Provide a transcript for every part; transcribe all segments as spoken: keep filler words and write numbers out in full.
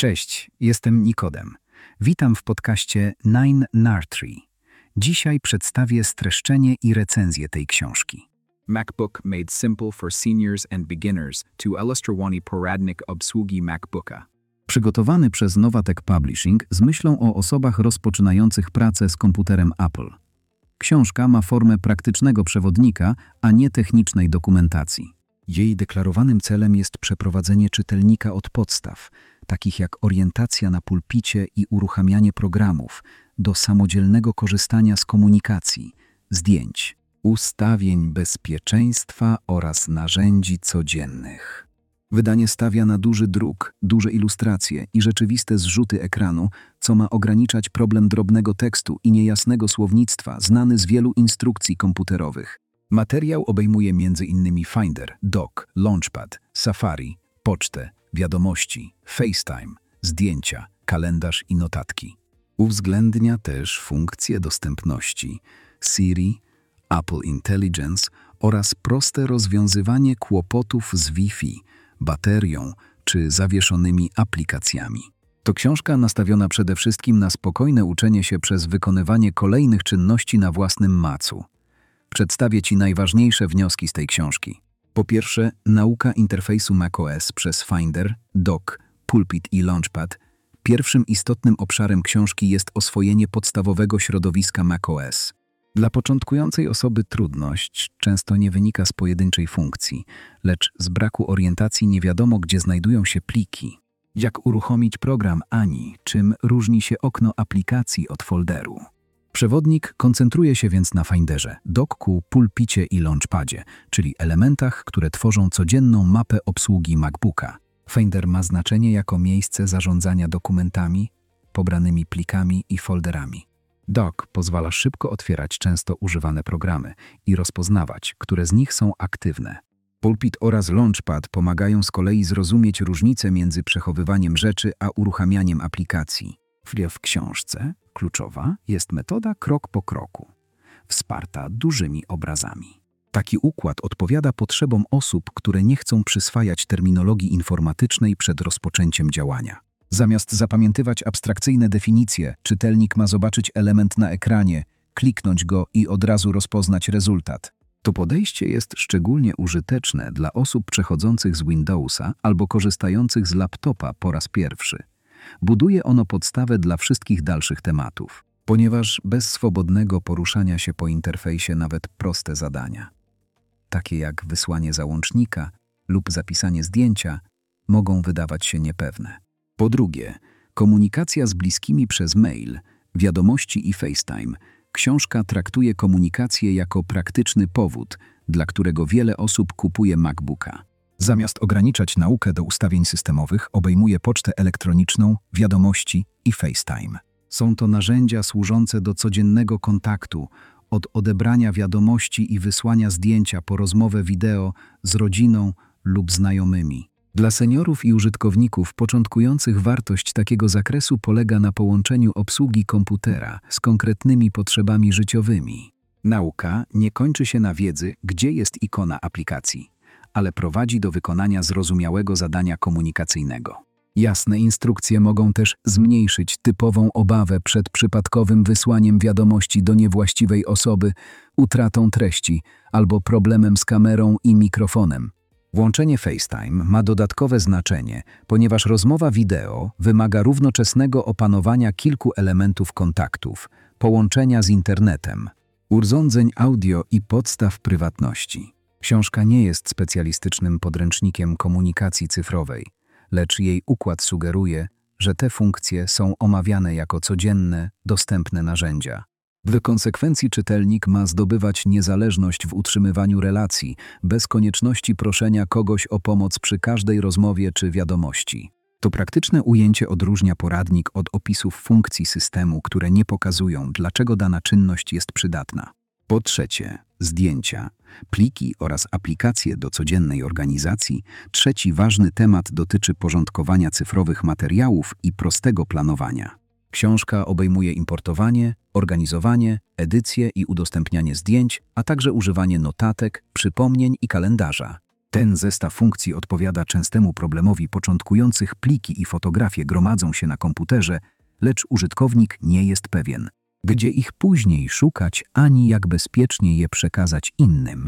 Cześć, jestem Nikodem. Witam w podcaście Nine Nartree. Dzisiaj przedstawię streszczenie i recenzję tej książki. MacBook Made Simple for Seniors and Beginners to Ilustrowany Poradnik Obsługi MacBooka. Przygotowany przez Novatek Publishing z myślą o osobach rozpoczynających pracę z komputerem Apple. Książka ma formę praktycznego przewodnika, a nie technicznej dokumentacji. Jej deklarowanym celem jest przeprowadzenie czytelnika od podstaw, takich jak orientacja na pulpicie i uruchamianie programów, do samodzielnego korzystania z komunikacji, zdjęć, ustawień bezpieczeństwa oraz narzędzi codziennych. Wydanie stawia na duży druk, duże ilustracje i rzeczywiste zrzuty ekranu, co ma ograniczać problem drobnego tekstu i niejasnego słownictwa znany z wielu instrukcji komputerowych. Materiał obejmuje między innymi Finder, Dock, Launchpad, Safari, pocztę, wiadomości, FaceTime, zdjęcia, kalendarz i notatki. Uwzględnia też funkcje dostępności, Siri, Apple Intelligence oraz proste rozwiązywanie kłopotów z Wi-Fi, baterią czy zawieszonymi aplikacjami. To książka nastawiona przede wszystkim na spokojne uczenie się przez wykonywanie kolejnych czynności na własnym macu. Przedstawię Ci najważniejsze wnioski z tej książki. Po pierwsze, nauka interfejsu macOS przez Finder, Dock, Pulpit i Launchpad. Pierwszym istotnym obszarem książki jest oswojenie podstawowego środowiska macOS. Dla początkującej osoby trudność często nie wynika z pojedynczej funkcji, lecz z braku orientacji nie wiadomo, gdzie znajdują się pliki. Jak uruchomić program ani, czym różni się okno aplikacji od folderu. Przewodnik koncentruje się więc na Finderze, Docku, Pulpicie i Launchpadzie, czyli elementach, które tworzą codzienną mapę obsługi MacBooka. Finder ma znaczenie jako miejsce zarządzania dokumentami, pobranymi plikami i folderami. Dock pozwala szybko otwierać często używane programy i rozpoznawać, które z nich są aktywne. Pulpit oraz Launchpad pomagają z kolei zrozumieć różnicę między przechowywaniem rzeczy a uruchamianiem aplikacji. W książce kluczowa jest metoda krok po kroku, wsparta dużymi obrazami. Taki układ odpowiada potrzebom osób, które nie chcą przyswajać terminologii informatycznej przed rozpoczęciem działania. Zamiast zapamiętywać abstrakcyjne definicje, czytelnik ma zobaczyć element na ekranie, kliknąć go i od razu rozpoznać rezultat. To podejście jest szczególnie użyteczne dla osób przechodzących z Windowsa albo korzystających z laptopa po raz pierwszy. Buduje ono podstawę dla wszystkich dalszych tematów, ponieważ bez swobodnego poruszania się po interfejsie nawet proste zadania, takie jak wysłanie załącznika lub zapisanie zdjęcia, mogą wydawać się niepewne. Po drugie, komunikacja z bliskimi przez mail, wiadomości i FaceTime. Książka traktuje komunikację jako praktyczny powód, dla którego wiele osób kupuje MacBooka. Zamiast ograniczać naukę do ustawień systemowych, obejmuje pocztę elektroniczną, wiadomości i FaceTime. Są to narzędzia służące do codziennego kontaktu, od odebrania wiadomości i wysłania zdjęcia po rozmowę wideo z rodziną lub znajomymi. Dla seniorów i użytkowników początkujących wartość takiego zakresu polega na połączeniu obsługi komputera z konkretnymi potrzebami życiowymi. Nauka nie kończy się na wiedzy, gdzie jest ikona aplikacji, ale prowadzi do wykonania zrozumiałego zadania komunikacyjnego. Jasne instrukcje mogą też zmniejszyć typową obawę przed przypadkowym wysłaniem wiadomości do niewłaściwej osoby, utratą treści albo problemem z kamerą i mikrofonem. Włączenie FaceTime ma dodatkowe znaczenie, ponieważ rozmowa wideo wymaga równoczesnego opanowania kilku elementów kontaktów, połączenia z internetem, urządzeń audio i podstaw prywatności. Książka nie jest specjalistycznym podręcznikiem komunikacji cyfrowej, lecz jej układ sugeruje, że te funkcje są omawiane jako codzienne, dostępne narzędzia. W konsekwencji czytelnik ma zdobywać niezależność w utrzymywaniu relacji, bez konieczności proszenia kogoś o pomoc przy każdej rozmowie czy wiadomości. To praktyczne ujęcie odróżnia poradnik od opisów funkcji systemu, które nie pokazują, dlaczego dana czynność jest przydatna. Po trzecie, zdjęcia, pliki oraz aplikacje do codziennej organizacji. Trzeci ważny temat dotyczy porządkowania cyfrowych materiałów i prostego planowania. Książka obejmuje importowanie, organizowanie, edycję i udostępnianie zdjęć, a także używanie notatek, przypomnień i kalendarza. Ten zestaw funkcji odpowiada częstemu problemowi początkujących. Pliki i fotografie gromadzą się na komputerze, lecz użytkownik nie jest pewien, gdzie ich później szukać, ani jak bezpiecznie je przekazać innym.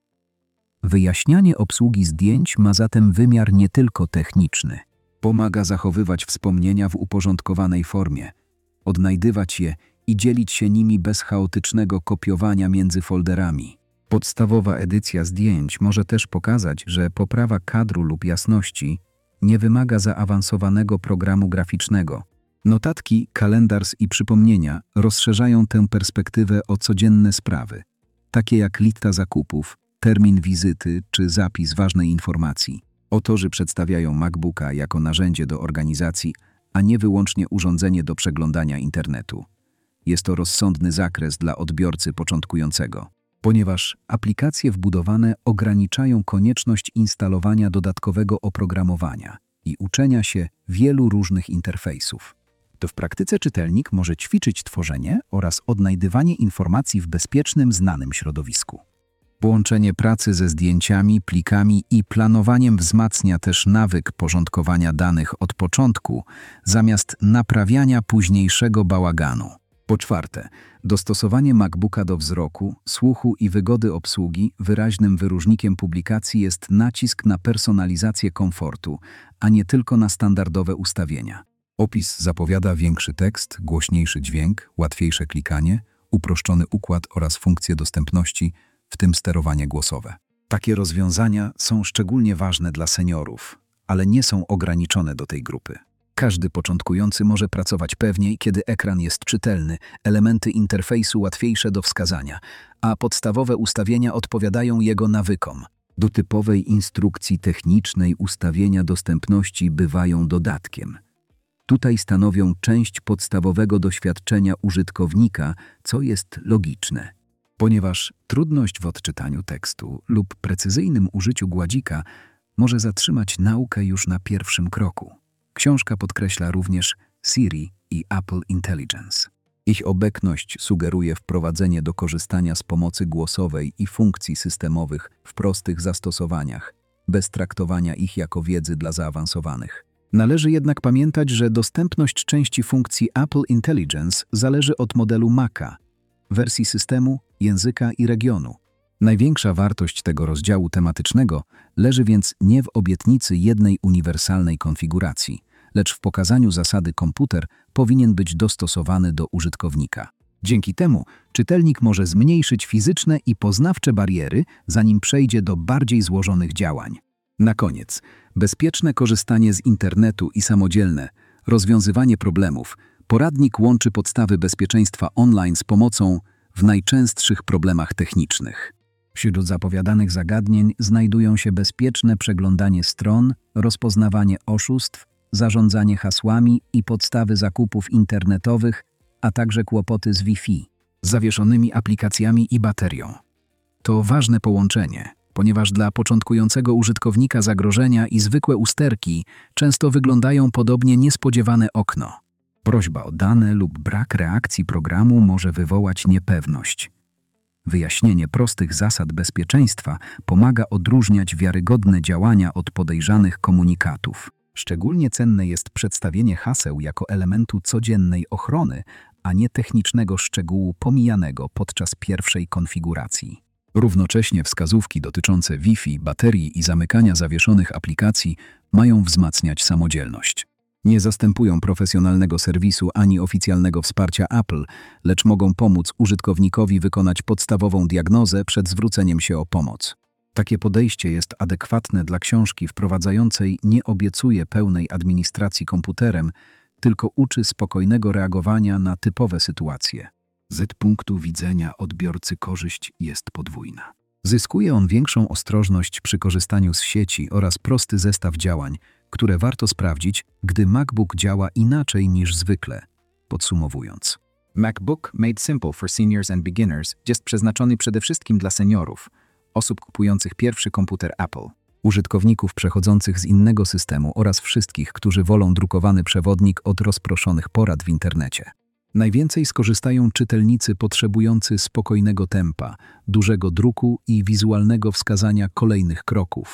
Wyjaśnianie obsługi zdjęć ma zatem wymiar nie tylko techniczny. Pomaga zachowywać wspomnienia w uporządkowanej formie, odnajdywać je i dzielić się nimi bez chaotycznego kopiowania między folderami. Podstawowa edycja zdjęć może też pokazać, że poprawa kadru lub jasności nie wymaga zaawansowanego programu graficznego. Notatki, kalendarz i przypomnienia rozszerzają tę perspektywę o codzienne sprawy, takie jak lista zakupów, termin wizyty czy zapis ważnej informacji. Autorzy przedstawiają MacBooka jako narzędzie do organizacji, a nie wyłącznie urządzenie do przeglądania internetu. Jest to rozsądny zakres dla odbiorcy początkującego, ponieważ aplikacje wbudowane ograniczają konieczność instalowania dodatkowego oprogramowania i uczenia się wielu różnych interfejsów. To w praktyce czytelnik może ćwiczyć tworzenie oraz odnajdywanie informacji w bezpiecznym, znanym środowisku. Połączenie pracy ze zdjęciami, plikami i planowaniem wzmacnia też nawyk porządkowania danych od początku, zamiast naprawiania późniejszego bałaganu. Po czwarte, dostosowanie MacBooka do wzroku, słuchu i wygody obsługi. Wyraźnym wyróżnikiem publikacji jest nacisk na personalizację komfortu, a nie tylko na standardowe ustawienia. Opis zapowiada większy tekst, głośniejszy dźwięk, łatwiejsze klikanie, uproszczony układ oraz funkcje dostępności, w tym sterowanie głosowe. Takie rozwiązania są szczególnie ważne dla seniorów, ale nie są ograniczone do tej grupy. Każdy początkujący może pracować pewniej, kiedy ekran jest czytelny, elementy interfejsu łatwiejsze do wskazania, a podstawowe ustawienia odpowiadają jego nawykom. Do typowej instrukcji technicznej ustawienia dostępności bywają dodatkiem. Tutaj stanowią część podstawowego doświadczenia użytkownika, co jest logiczne. Ponieważ trudność w odczytaniu tekstu lub precyzyjnym użyciu gładzika może zatrzymać naukę już na pierwszym kroku. Książka podkreśla również Siri i Apple Intelligence. Ich obecność sugeruje wprowadzenie do korzystania z pomocy głosowej i funkcji systemowych w prostych zastosowaniach, bez traktowania ich jako wiedzy dla zaawansowanych. Należy jednak pamiętać, że dostępność części funkcji Apple Intelligence zależy od modelu Maca, wersji systemu, języka i regionu. Największa wartość tego rozdziału tematycznego leży więc nie w obietnicy jednej uniwersalnej konfiguracji, lecz w pokazaniu zasady komputer powinien być dostosowany do użytkownika. Dzięki temu czytelnik może zmniejszyć fizyczne i poznawcze bariery, zanim przejdzie do bardziej złożonych działań. Na koniec, bezpieczne korzystanie z internetu i samodzielne rozwiązywanie problemów. Poradnik łączy podstawy bezpieczeństwa online z pomocą w najczęstszych problemach technicznych. Wśród zapowiadanych zagadnień znajdują się bezpieczne przeglądanie stron, rozpoznawanie oszustw, zarządzanie hasłami i podstawy zakupów internetowych, a także kłopoty z Wi-Fi, zawieszonymi aplikacjami i baterią. To ważne połączenie, ponieważ dla początkującego użytkownika zagrożenia i zwykłe usterki często wyglądają podobnie. Niespodziewane okno. Prośba o dane lub brak reakcji programu może wywołać niepewność. Wyjaśnienie prostych zasad bezpieczeństwa pomaga odróżniać wiarygodne działania od podejrzanych komunikatów. Szczególnie cenne jest przedstawienie haseł jako elementu codziennej ochrony, a nie technicznego szczegółu pomijanego podczas pierwszej konfiguracji. Równocześnie wskazówki dotyczące Wi-Fi, baterii i zamykania zawieszonych aplikacji mają wzmacniać samodzielność. Nie zastępują profesjonalnego serwisu ani oficjalnego wsparcia Apple, lecz mogą pomóc użytkownikowi wykonać podstawową diagnozę przed zwróceniem się o pomoc. Takie podejście jest adekwatne dla książki wprowadzającej nie obiecuje pełnej administracji komputerem, tylko uczy spokojnego reagowania na typowe sytuacje. Z punktu widzenia odbiorcy korzyść jest podwójna. Zyskuje on większą ostrożność przy korzystaniu z sieci oraz prosty zestaw działań, które warto sprawdzić, gdy MacBook działa inaczej niż zwykle. Podsumowując. MacBook Made Simple for Seniors and Beginners jest przeznaczony przede wszystkim dla seniorów, osób kupujących pierwszy komputer Apple, użytkowników przechodzących z innego systemu oraz wszystkich, którzy wolą drukowany przewodnik od rozproszonych porad w internecie. Najwięcej skorzystają czytelnicy potrzebujący spokojnego tempa, dużego druku i wizualnego wskazania kolejnych kroków.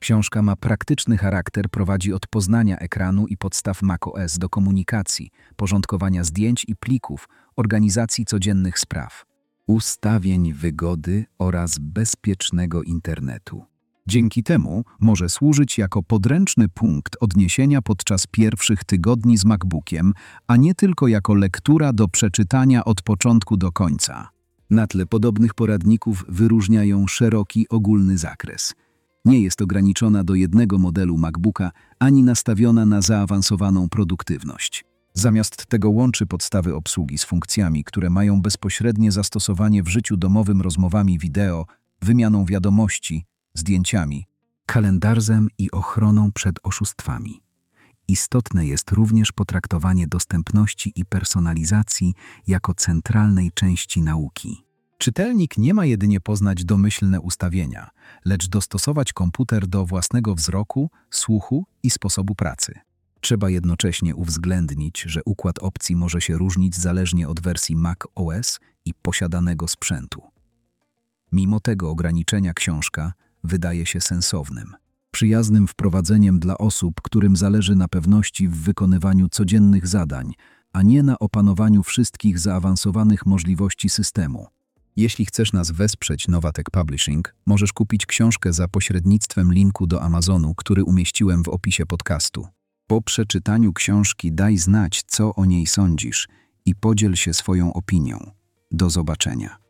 Książka ma praktyczny charakter, prowadzi od poznania ekranu i podstaw macOS do komunikacji, porządkowania zdjęć i plików, organizacji codziennych spraw, ustawień wygody oraz bezpiecznego internetu. Dzięki temu może służyć jako podręczny punkt odniesienia podczas pierwszych tygodni z MacBookiem, a nie tylko jako lektura do przeczytania od początku do końca. Na tle podobnych poradników wyróżnia ją szeroki, ogólny zakres. Nie jest ograniczona do jednego modelu MacBooka, ani nastawiona na zaawansowaną produktywność. Zamiast tego łączy podstawy obsługi z funkcjami, które mają bezpośrednie zastosowanie w życiu domowym, rozmowami wideo, wymianą wiadomości, zdjęciami, kalendarzem i ochroną przed oszustwami. Istotne jest również potraktowanie dostępności i personalizacji jako centralnej części nauki. Czytelnik nie ma jedynie poznać domyślne ustawienia, lecz dostosować komputer do własnego wzroku, słuchu i sposobu pracy. Trzeba jednocześnie uwzględnić, że układ opcji może się różnić zależnie od wersji macOS i posiadanego sprzętu. Mimo tego ograniczenia książka wydaje się sensownym, przyjaznym wprowadzeniem dla osób, którym zależy na pewności w wykonywaniu codziennych zadań, a nie na opanowaniu wszystkich zaawansowanych możliwości systemu. Jeśli chcesz nas wesprzeć Nowatek Publishing, możesz kupić książkę za pośrednictwem linku do Amazonu, który umieściłem w opisie podcastu. Po przeczytaniu książki daj znać, co o niej sądzisz i podziel się swoją opinią. Do zobaczenia.